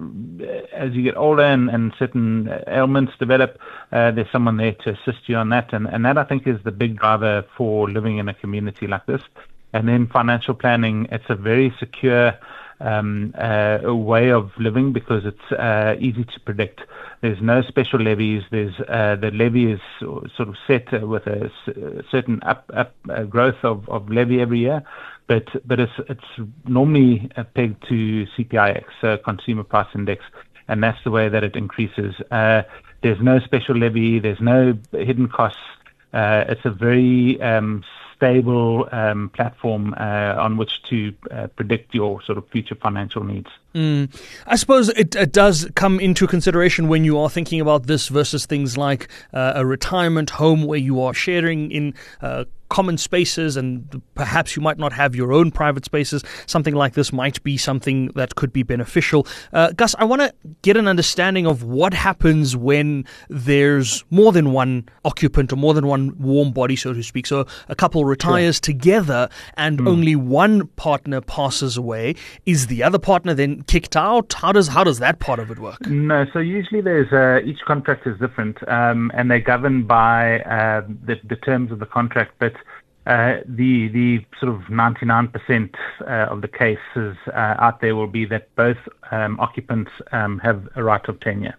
as you get older and, and certain ailments develop, uh, there's someone there to assist you on that. And, and that, I think, is the big driver for living in a community like this. And then financial planning, it's a very secure um, uh, way of living because it's uh, easy to predict. There's no special levies. There's uh, the levy is sort of set with a certain up, up uh, growth of, of levy every year. But but it's it's normally pegged to C P I X, uh, Consumer Price Index, and that's the way that it increases. Uh, there's no special levy, there's no hidden costs. Uh, it's a very um, stable um, platform uh, on which to uh, predict your sort of future financial needs. Mm. I suppose it, it does come into consideration when you are thinking about this versus things like uh, a retirement home where you are sharing in uh, common spaces and perhaps you might not have your own private spaces. Something like this might be something that could be beneficial. Uh, Gus, I want to get an understanding of what happens when there's more than one occupant or more than one warm body, so to speak. So a couple retires sure. together and mm. only one partner passes away. Is the other partner then kicked out? How does how does that part of it work? No, so usually there's uh, each contract is different um, and they're governed by uh, the, the terms of the contract, but Uh, the the sort of ninety-nine percent uh, of the cases uh, out there will be that both um, occupants um, have a right of tenure.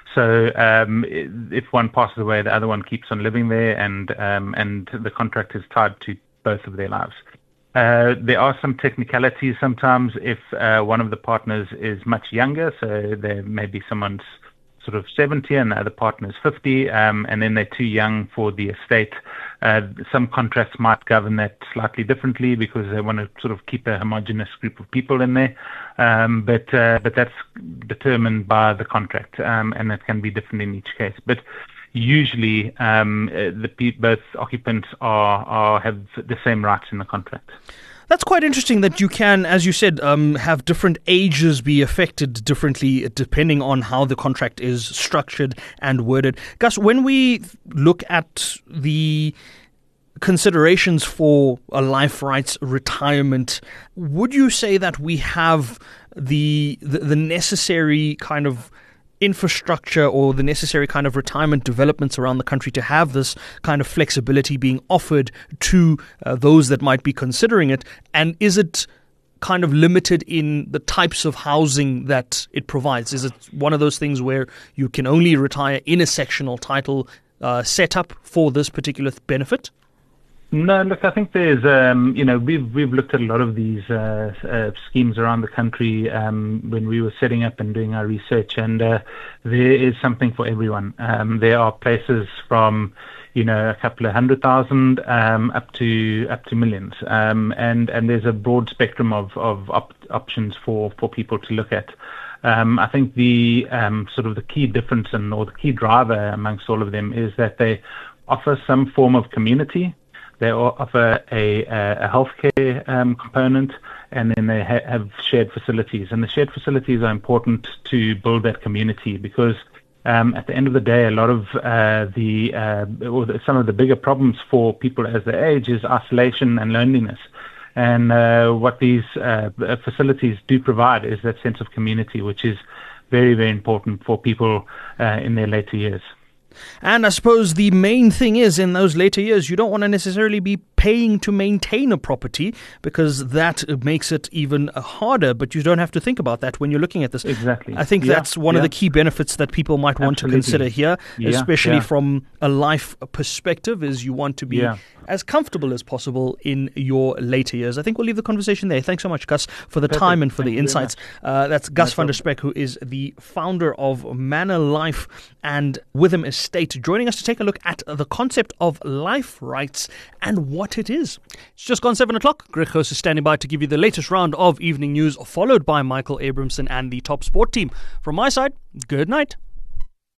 So um, if one passes away, the other one keeps on living there, and um, and the contract is tied to both of their lives. Uh, there are some technicalities sometimes if uh, one of the partners is much younger, so there may be someone's sort of seventy and the other partner is fifty, um, and then they're too young for the estate. Uh, some contracts might govern that slightly differently because they want to sort of keep a homogenous group of people in there, um, but uh, but that's determined by the contract, um, and it can be different in each case. But usually, um, the pe- both occupants are, are have the same rights in the contract. That's quite interesting that you can, as you said, um, have different ages be affected differently depending on how the contract is structured and worded. Gus, when we look at the considerations for a life rights retirement, would you say that we have the the, the necessary kind of infrastructure or the necessary kind of retirement developments around the country to have this kind of flexibility being offered to uh, those that might be considering it? And is it kind of limited in the types of housing that it provides? Is it one of those things where you can only retire in a sectional title uh, set up for this particular benefit? No, look, I think there's, um, you know, we've we've looked at a lot of these uh, uh, schemes around the country um, when we were setting up and doing our research, and uh, there is something for everyone. Um, there are places from, you know, a couple of hundred thousand um, up to up to millions, um, and and there's a broad spectrum of of op- options for, for people to look at. Um, I think the um, sort of the key difference and or the key driver amongst all of them is that they offer some form of community. They offer a, a healthcare um, component, and then they ha- have shared facilities. And the shared facilities are important to build that community because um, at the end of the day, a lot of uh, the, uh, or the, some of the bigger problems for people as they age is isolation and loneliness. And uh, what these uh, facilities do provide is that sense of community, which is very, very important for people uh, in their later years. And I suppose the main thing is in those later years, you don't want to necessarily be paying to maintain a property, because that makes it even harder. But you don't have to think about that when you're looking at this. Exactly. I think Yeah, that's one yeah. of the key benefits that people might want Absolutely. to consider here, Yeah, especially yeah. from a life perspective, is you want to be Yeah. as comfortable as possible in your later years. I think we'll leave the conversation there. Thanks so much, Gus, for the Perfect. time and for Thank the you very insights. Uh, that's Gus No van der Spek, who is the founder of Manor Life and Witham Estate, joining us to take a look at the concept of life rights and what it is. It's just gone seven o'clock. Greg Host is standing by to give you the latest round of evening news, followed by Michael Abramson and the Top Sport team. From my side, good night.